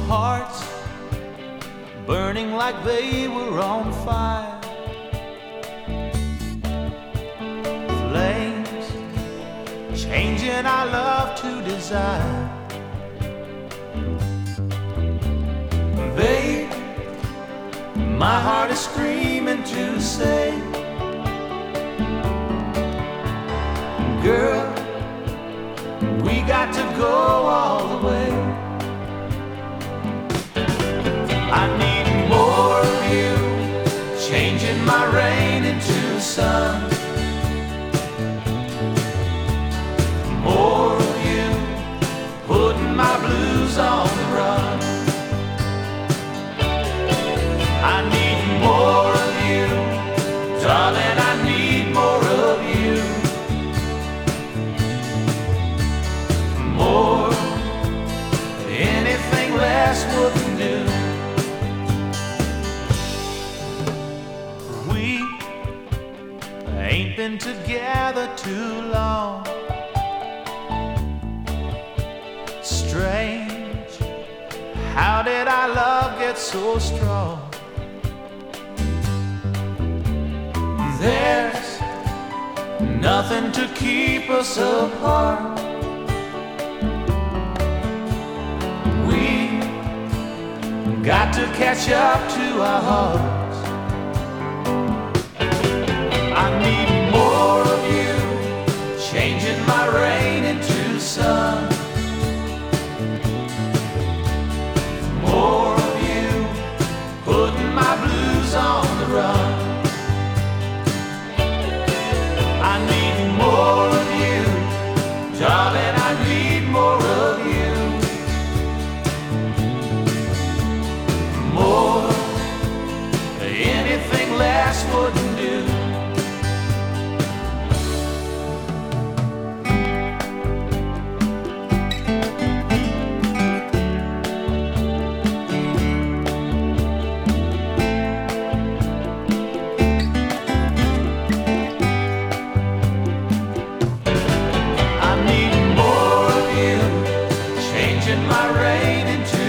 hearts burning like they were on fire. Flames changing our love to desire. Babe, my heart is screaming to say, girl, we got to go all the way. I need more of you, changing my rain into sun. More of you, putting my blues on the run. I need more of you, darling, I need more of you. More, anything less wouldn't do. We ain't been together too long. Strange, how did our love get so strong? There's nothing to keep us apart. We got to catch up to our hearts. I need more of you, changing my rain into sun. More of you, putting my blues on the run. I need more of you, darling, I need more of you. More, anything less wouldn't do. I need more of you, changing my rain into